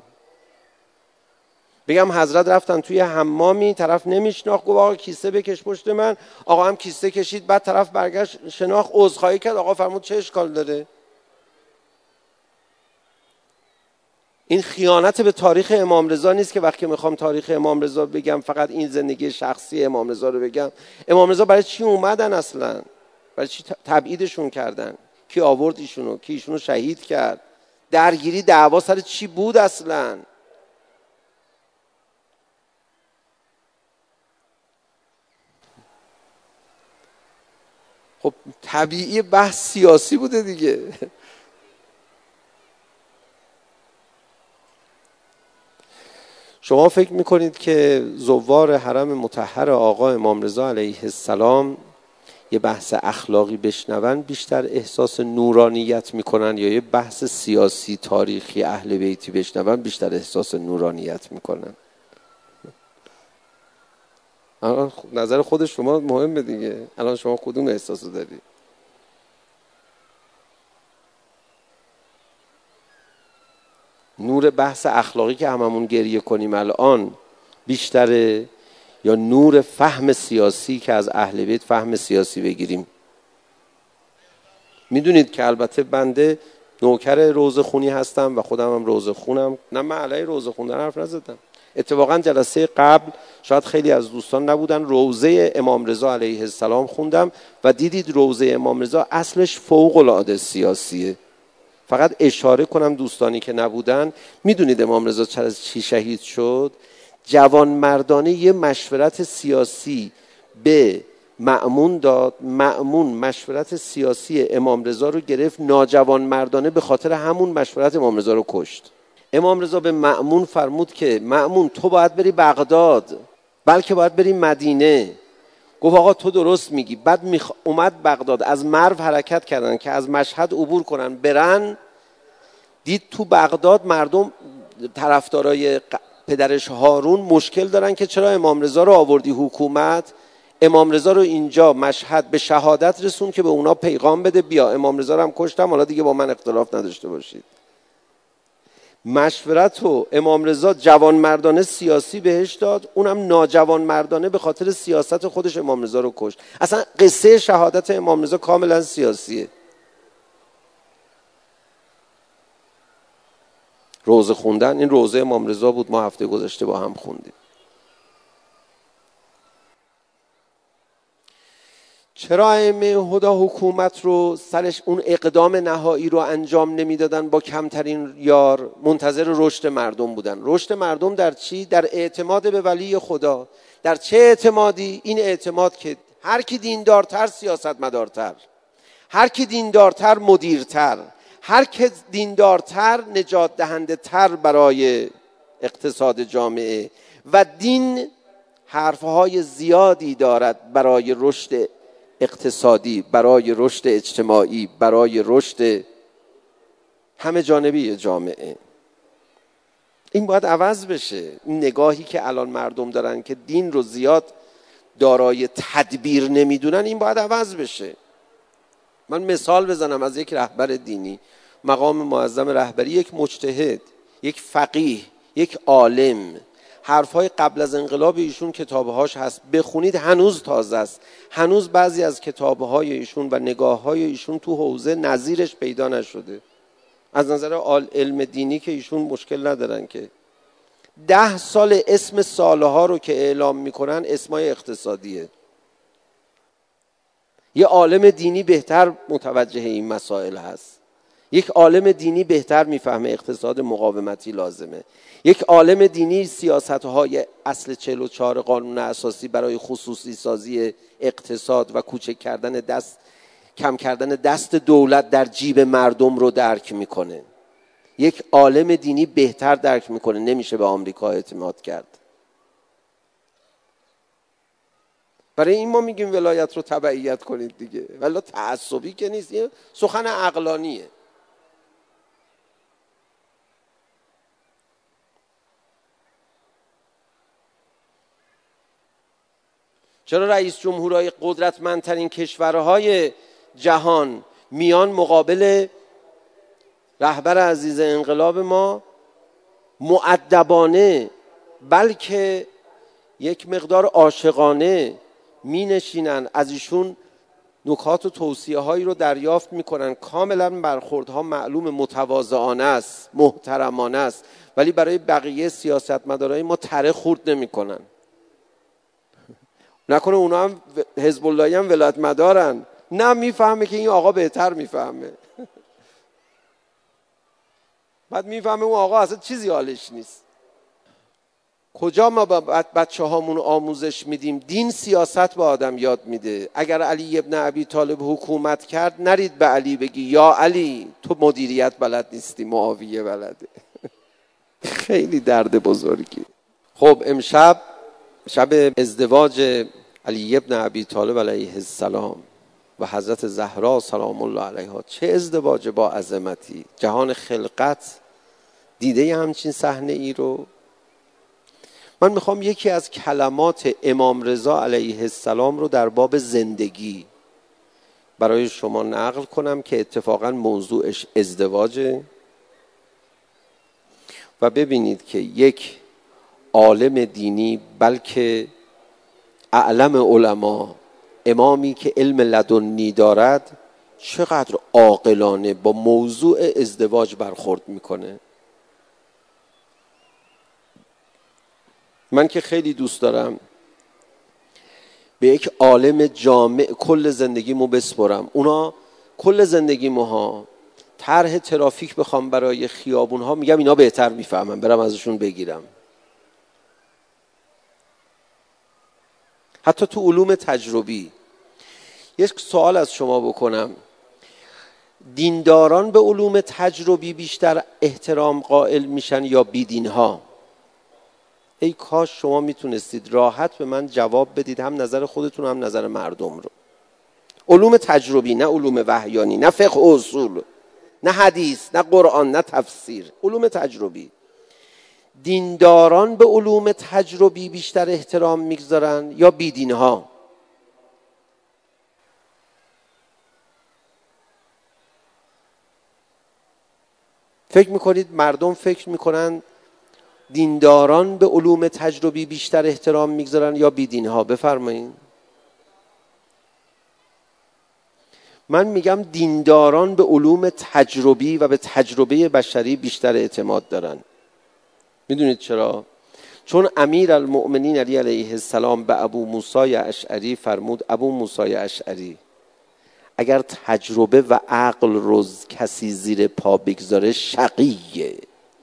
بگم حضرت رفتن توی حمامی، طرف نمیشناخت، گفت آقا کیسه بکش پشت من، آقا هم کیسه کشید، بعد طرف برگشت شناخت، عذرخواهی کرد، آقا فرمود چه اشکال داره؟ این خیانت به تاریخ امام رضا نیست که وقتی میخوام تاریخ امام رضا بگم فقط این زندگی شخصی امام رضا رو بگم. امام رضا برای چی اومدن اصلا؟ برای چی تبعیدشون کردن؟ کی آورد ایشونو؟ کی ایشونو شهید کرد؟ درگیری دعوا سر چی بود اصلا؟ خب طبیعی بحث سیاسی بوده دیگه. شما فکر میکنید که زوار حرم مطهر آقا امام رضا علیه السلام یه بحث اخلاقی بشنون بیشتر احساس نورانیت میکنن یا یه بحث سیاسی تاریخی اهل بیتی بشنون بیشتر احساس نورانیت میکنن؟ الان نظر خود شما مهمه دیگه. الان شما کدوم احساسو داری؟ نور بحث اخلاقی که هممون گریه کنیم الان بیشتره یا نور فهم سیاسی که از اهل بیت فهم سیاسی بگیریم؟ میدونید که البته بنده نوکر روضه خونی هستم و خودم هم روضه خونم. نه من علیه روضه خوندن حرف نزدم. اتفاقا جلسه قبل شاید خیلی از دوستان نبودن، روضه امام رضا علیه السلام خوندم و دیدید روضه امام رضا اصلش فوق العاده سیاسیه. فقط اشاره کنم دوستانی که نبودن، میدونید امام رضا چرا چی شهید شد؟ جوان مردانه یه مشورت سیاسی به مأمون داد، مأمون مشورت سیاسی امام رضا رو گرفت، ناجوان مردانه به خاطر همون مشورت امام رضا رو کشت. امام رضا به مأمون فرمود که مأمون تو باید بری بغداد، بلکه باید بری مدینه. گفت آقا تو درست میگی. بعد میخ... اومد بغداد، از مرو حرکت کردن که از مشهد عبور کنن برن. دید تو بغداد مردم طرفدارای پدرش هارون مشکل دارن که چرا امام رضا رو آوردی حکومت؟ امام رضا رو اینجا مشهد به شهادت رسون که به اونا پیغام بده بیا امام رضا رو هم کشتم، حالا دیگه با من اختلاف نداشته باشید. مشورت رو امام رضا جوان مردانه سیاسی بهش داد، اونم ناجوان مردانه به خاطر سیاست خودش امام رضا رو کشت. اصلا قصه شهادت امام رضا کاملا سیاسیه. روضه خوندن، این روضه امام رضا بود، ما هفته گذشته با هم خوندیم. چرا ائمه هدی حکومت رو سرش اون اقدام نهایی رو انجام نمیدادن؟ با کمترین یار منتظر رشد مردم بودن. رشد مردم در چی؟ در اعتماد به ولی خدا. در چه اعتمادی؟ این اعتماد که هر کی دیندارتر سیاستمدارتر، هر کی دیندارتر مدیرتر، هر کی دیندارتر نجات دهنده تر برای اقتصاد جامعه. و دین حرفهای زیادی دارد برای رشد اقتصادی، برای رشد اجتماعی، برای رشد همه جانبی جامعه. این باید عوض بشه. این نگاهی که الان مردم دارن که دین رو زیاد دارای تدبیر نمیدونن، این باید عوض بشه. من مثال بزنم از یک رهبر دینی، مقام معظم رهبری، یک مجتهد، یک فقیه، یک عالم. حرفای قبل از انقلاب ایشون کتابهاش هست، بخونید هنوز تازه است. هنوز بعضی از کتابهای ایشون و نگاههای ایشون تو حوزه نظیرش پیدا نشده. از نظر علم دینی که ایشون مشکل ندارن که ده سال اسم ساله ها رو که اعلام میکنن اسمای اقتصادیه. یه عالم دینی بهتر متوجه این مسائل هست. یک عالم دینی بهتر میفهمه اقتصاد مقاومتی لازمه. یک عالم دینی سیاست‌های اصل چهل و چهار قانون اساسی برای خصوصی سازی اقتصاد و کوچک کردن دست، کم کردن دست دولت در جیب مردم رو درک میکنه. یک عالم دینی بهتر درک میکنه. نمیشه به آمریکا اعتماد کرد. برای این ما میگیم ولایت رو تبعیت کنید دیگه، ولی تعصبی که نیست، این سخن عقلانیه. چرا رئیس جمهورهای قدرتمندترین کشورهای جهان میان مقابل رهبر عزیز انقلاب ما مؤدبانه بلکه یک مقدار عاشقانه می نشینن، از ایشون نکات و توصیه هایی رو دریافت می کنن، کاملا برخوردها معلوم متواضعانه است، محترمانه است، ولی برای بقیه سیاستمدارای ما تره خورد نمی کنن. نکنه اونا هم حزب اللهی هم ولایت مدارن، نه میفهمه که این آقا بهتر میفهمه. بعد میفهمه اون آقا اصلا چیزی حالش نیست. کجا ما با بچه هامون آموزش میدیم؟ دین سیاست با آدم یاد میده. اگر علی ابن ابی طالب حکومت کرد نرید به علی بگی یا علی تو مدیریت بلد نیستی، معاویه بلده. خیلی درد بزرگی. خب امشب شب ازدواج علی ابن ابی طالب علیه السلام و حضرت زهرا سلام الله علیها، چه ازدواج با عظمتی. جهان خلقت دیده همچین صحنه ای رو؟ من میخوام یکی از کلمات امام رضا علیه السلام رو در باب زندگی برای شما نقل کنم که اتفاقا موضوعش ازدواجه و ببینید که یک عالم دینی بلکه اعلم علما، امامی که علم لدنی دارد، چقدر عاقلانه با موضوع ازدواج برخورد میکنه. من که خیلی دوست دارم به یک عالم جامع کل زندگیمو بسپرم. اونا کل زندگیمو ها طرح ترافیک بخوام برای خیابون ها، میگم اینا بهتر میفهمم، برم ازشون بگیرم. حتی تو علوم تجربی یک سوال از شما بکنم، دینداران به علوم تجربی بیشتر احترام قائل میشن یا بیدین ها؟ ای کاش شما میتونستید راحت به من جواب بدید، هم نظر خودتون هم نظر مردم رو. علوم تجربی، نه علوم وحیانی، نه فقه و اصول، نه حدیث، نه قرآن، نه تفسیر، علوم تجربی. دینداران به علوم تجربی بیشتر احترام میگذارن یا بیدین ها؟ فکر میکنید مردم فکر میکنن دینداران به علوم تجربی بیشتر احترام میگذارن یا بیدین ها؟ بفرمایید. من میگم دینداران به علوم تجربی و به تجربه بشری بیشتر اعتماد دارن. میدونید چرا؟ چون امیر المؤمنین علی علیه السلام به ابو موسی اشعری فرمود ابو موسی اشعری اگر تجربه و عقل رو کسی زیر پا بگذاره شقیه.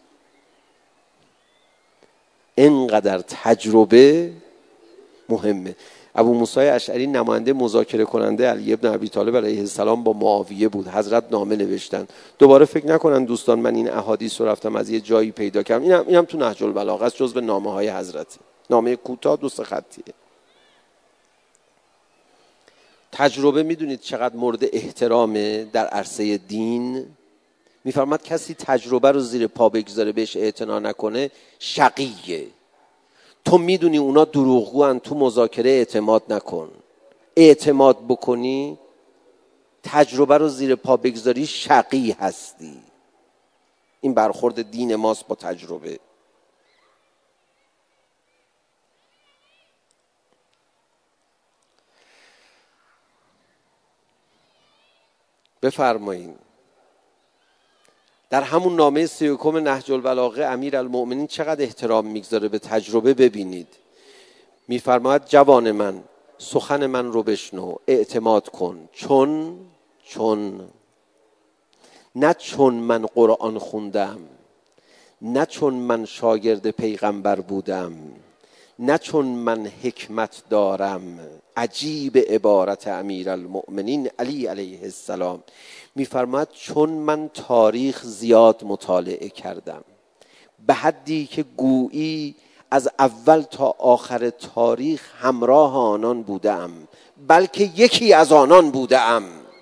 اینقدر تجربه مهمه. ابو موسی اشعری نماینده مذاکره کننده علی ابن ابی طالب علیه السلام با معاویه بود. حضرت نامه نوشتن. دوباره فکر نکنن دوستان من این احادیث رو رفتم از یه جایی پیدا کردم، اینم اینم تو نهج البلاغه است، جزو نامه های حضرت، نامه کوتاه دو سه خطیه. تجربه میدونید چقدر مورد احترامه در عرصه دین؟ میفرماد کسی تجربه رو زیر پا بگذاره بهش اعتنا نکنه شقیه. تو میدونی اونا دروغگوان، تو مذاکره اعتماد نکن. اعتماد بکنی تجربه رو زیر پا بگذاری شقی هستی. این برخورد دین ماست با تجربه. بفرمایید. در همون نامه سیوکم نهج البلاغه امیر المؤمنین چقدر احترام میگذاره به تجربه. ببینید میفرماید جوان من سخن من رو بشنو، اعتماد کن، چون چون نه چون من قرآن خوندم، نه چون من شاگرد پیغمبر بودم، نه چون من حکمت دارم. عجیب عبارت امیر المؤمنین علی علیه السلام. میفرماید چون من تاریخ زیاد مطالعه کردم به حدی که گویی از اول تا آخر تاریخ همراه آنان بودم، بلکه یکی از آنان بودم.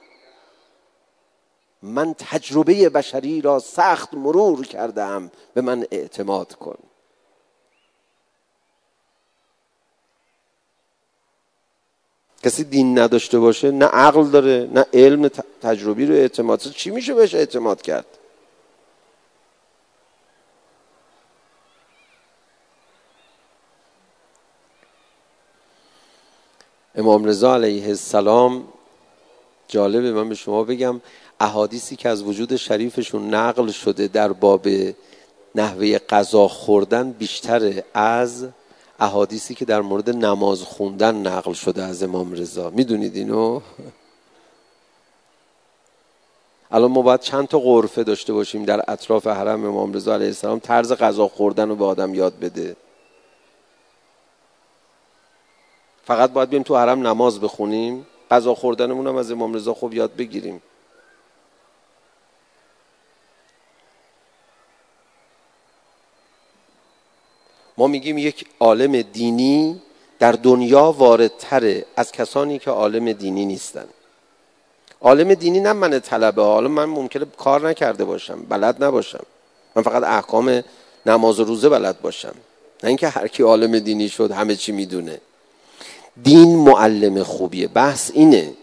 من تجربه بشری را سخت مرور کردم، به من اعتماد کن. کسی دین نداشته باشه نه عقل داره نه علم تجربی رو اعتماد، چی میشه بهش اعتماد کرد؟ امام رضا علیه السلام، جالبه من به شما بگم احادیثی که از وجود شریفشون نقل شده در باب نحوه غذا خوردن بیشتره از احادیثی که در مورد نماز خوندن نقل شده از امام رضا. میدونید اینو؟ الان ما باید چند تا غرفه داشته باشیم در اطراف حرم امام رضا علیه السلام طرز غذا خوردن رو به آدم یاد بده. فقط باید بریم تو حرم نماز بخونیم، غذا خوردنمون هم از امام رضا خوب یاد بگیریم. ما میگیم یک عالم دینی در دنیا واردتره از کسانی که عالم دینی نیستن. عالم دینی نه من طلبه، حالا من ممکنه کار نکرده باشم، بلد نباشم، من فقط احکام نماز و روزه بلد باشم، نه اینکه هر کی عالم دینی شد همه چی میدونه. دین معلم خوبیه، بحث اینه.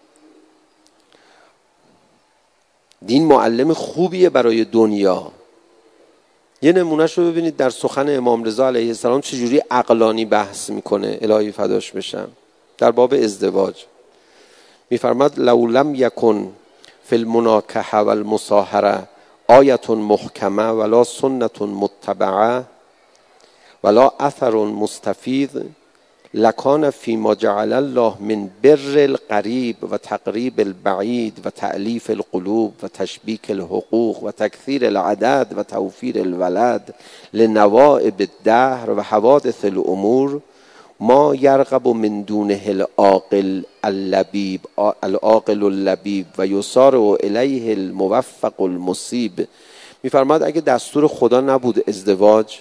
دین معلم خوبیه برای دنیا. یه نمونهش رو ببینید در سخن امام رضا علیه السلام چجوری عقلانی بحث میکنه، الهی فداش بشم. در باب ازدواج میفرماد لو لم یکن فی المناکحه و المصاهره آیت محکمه ولا سنت متبعه ولا اثر مستفید لکان فیما جعل الله من بر القریب و تقریب البعید و تألیف القلوب و تشبیک الحقوق و تکثیر العدد و توفیر الولد لنوائب الدهر و حوادث الامور ما یرغب من دونه العاقل اللبیب العاقل اللبیب و یسارع الیه الموفق المصیب. میفرماد اگه دستور خدا نبود ازدواج،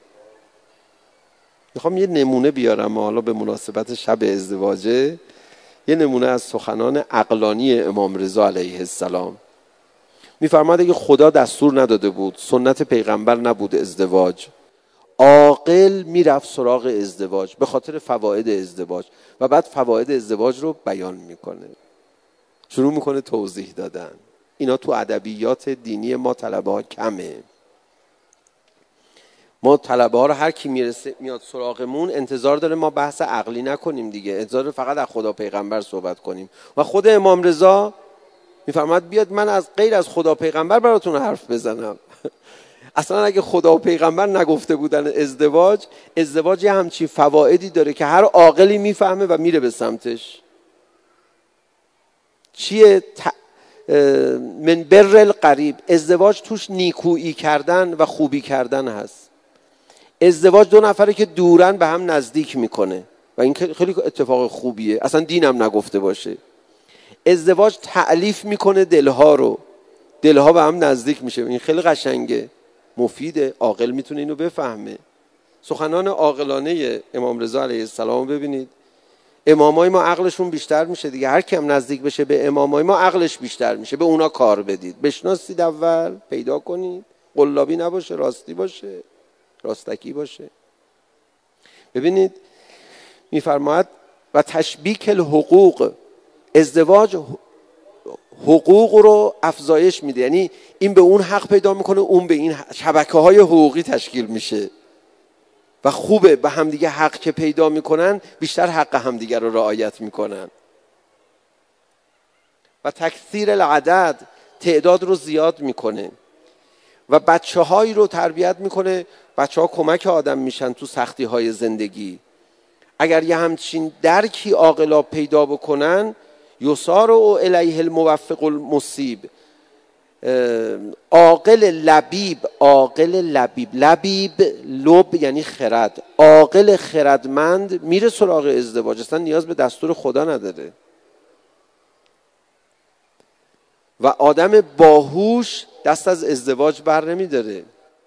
میخوام یه نمونه بیارم حالا به مناسبت شب ازدواجه، یه نمونه از سخنان عقلانی امام رضا علیه السلام. میفرماد اگه خدا دستور نداده بود، سنت پیغمبر نبود ازدواج، عاقل میرفت سراغ ازدواج به خاطر فواید ازدواج و بعد فواید ازدواج رو بیان میکنه، شروع میکنه توضیح دادن. اینا تو ادبیات دینی ما طلبه ها کمه. ما طلبه ها رو هر کی میرسه میاد سراغمون انتظار داره ما بحث عقلی نکنیم دیگه، انتظار فقط از خدا پیغمبر صحبت کنیم. و خود امام رضا میفرماد بیاد من از غیر از خدا پیغمبر براتون حرف بزنم. اصلا اگه خدا و پیغمبر نگفته بودن ازدواج، ازدواج یه همچین فوائدی داره که هر عاقلی میفهمه و میره به سمتش. چیه؟ ت... من بر القریب، ازدواج توش نیکویی کردن و خوبی کردن هست. ازدواج دو نفره که دورن به هم نزدیک میکنه و این خیلی اتفاق خوبیه، اصلا دینم نگفته باشه. ازدواج تألیف میکنه دلها رو، دلها به هم نزدیک میشه، این خیلی قشنگه، مفیده، عاقل میتونه اینو بفهمه. سخنان عاقلانه امام رضا علیه السلام ببینید. امامای ما عقلشون بیشتر میشه دیگه، هر کی هم نزدیک بشه به امامای ما عقلش بیشتر میشه. به اونا کار بدید، بشناسید، اول پیدا کنید، قلابی نباشه، راستی باشه، راستکی باشه. ببینید میفرماید و تشبیک الحقوق، ازدواج حقوق رو افزایش میده، یعنی این به اون حق پیدا میکنه، اون به این شبکه های حقوقی تشکیل میشه و خوبه به همدیگه حق که پیدا میکنن بیشتر حق همدیگه رو رعایت میکنن. و تکثیر العدد، تعداد رو زیاد میکنه و بچه هایی رو تربیت میکنه. بچه ها کمک آدم میشن تو سختی های زندگی. اگر یه همچین درکی عاقلا پیدا بکنن، یسارع الیه الموفق المصیب. عاقل لبیب، عاقل لبیب، لبیب لب یعنی خرد، عاقل خردمند میره سراغ ازدواج، اصلا نیاز به دستور خدا نداره. و آدم باهوش دست از ازدواج بر نمیداره.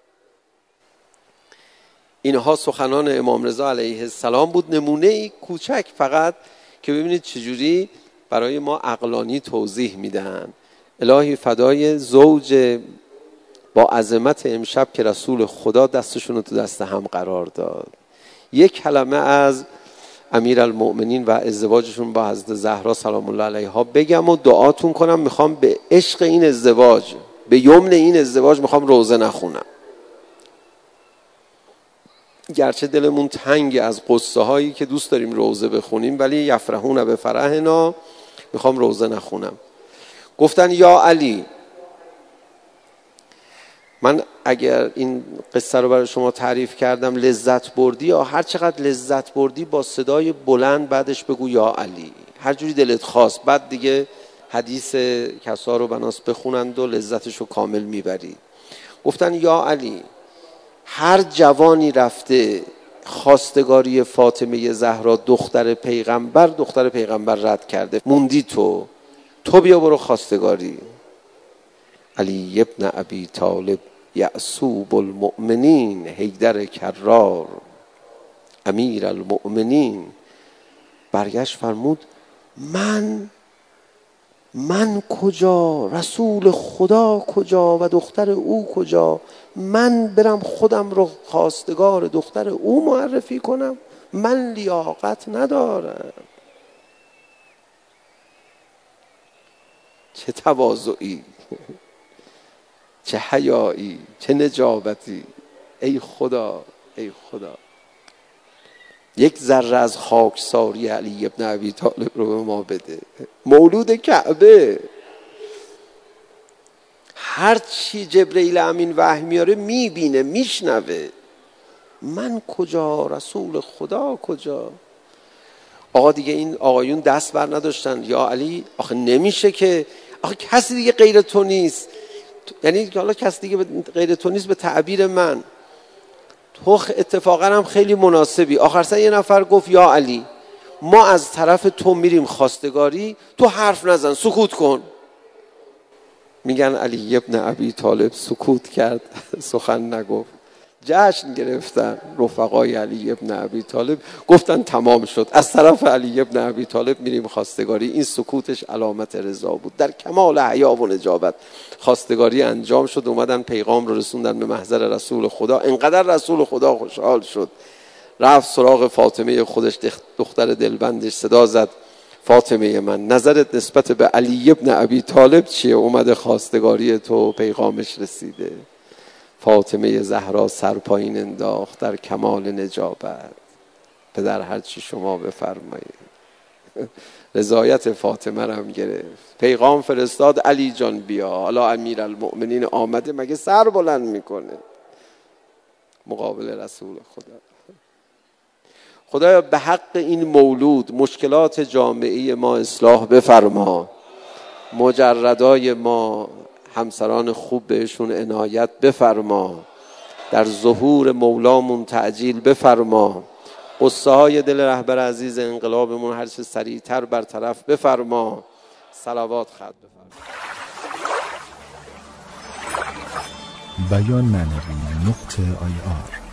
اینها سخنان امام رضا علیه السلام بود، نمونه کوچک فقط که ببینید چجوری برای ما عقلانی توضیح میدن. الهی فدای زوج با عظمت امشب که رسول خدا دستشون رو تو دست هم قرار داد. یک کلمه از امیرالمؤمنین و ازدواجشون با حضرت زهرا سلام الله علیها بگم و دعاتون کنم. میخوام به عشق این ازدواج، به یمن این ازدواج میخوام روزه نخونم، گرچه دلمون تنگ از قصه هایی که دوست داریم روزه بخونیم، ولی یفرحون به فرحنا، میخوام روزه نخونم. گفتن یا علی، من اگر این قصه رو برای شما تعریف کردم لذت بردی، یا هر چقدر لذت بردی با صدای بلند بعدش بگو یا علی، هر جوری دلت خواست. بعد دیگه حدیث کسا رو بناس بخونند و لذتش رو کامل میبری. گفتن یا علی، هر جوانی رفته خواستگاری فاطمه زهرا دختر پیغمبر، دختر پیغمبر رد کرده، موندی تو تو بیا برو خواستگاری. علی ابن ابی طالب یعصوب المؤمنین، حیدر کرار امیر المؤمنین برگشت فرمود من من کجا، رسول خدا کجا و دختر او کجا؟ من برم خودم رو خواستگار دختر او معرفی کنم؟ من لیاقت ندارم. چه تواضعی، چه حیایی، چه نجابتی. ای خدا، ای خدا، یک ذره از خاکساری علی ابن ابی طالب رو به ما بده. مولود کعبه، هر چی جبرئیل امین وحی میاره میبینه، میشنوه. من کجا، رسول خدا کجا؟ آقا دیگه این آقایون دست بر نداشتن. یا علی، آخه نمیشه که، آخه کسی دیگه غیر تو نیست. یعنی حالا کسی دیگه غیر تو نیست به تعبیر من، تو اتفاقا هم خیلی مناسبی. آخر سر یه نفر گفت یا علی، ما از طرف تو میریم خواستگاری، تو حرف نزن، سکوت کن. میگن علی ابن ابی طالب سکوت کرد، سخن نگفت. جشن گرفتن رفقای علی ابن ابی طالب، گفتن تمام شد، از طرف علی ابن ابی طالب میریم خواستگاری. این سکوتش علامت رضا بود. در کمال حیا و نجابت خواستگاری انجام شد. اومدن پیغام رو رسوندن به محضر رسول خدا. انقدر رسول خدا خوشحال شد، رفت سراغ فاطمه خودش، دختر دلبندش، صدا زد فاطمه من، نظرت نسبت به علی ابن ابی طالب چیه؟ اومده خواستگاری تو، پیغامش رسیده. فاطمه زهرا سر پایین انداخت در کمال نجابت. پدر هر چی شما بفرمایید. رضایت فاطمه رو هم گرفت. پیغام فرستاد علی جان بیا. حالا امیرالمؤمنین آمده، مگه سر بلند میکنه مقابل رسول خدا؟ خدایا به حق این مولود مشکلات جامعه ما اصلاح بفرما. مجردای ما، همسران خوب بهشون عنایت بفرما. در ظهور مولامون تعجیل بفرما. قصه های دل رهبر عزیز انقلابمون هر چه سریعتر برطرف بفرما. صلوات خط بفرما. بیان معنوی نقطه آی آر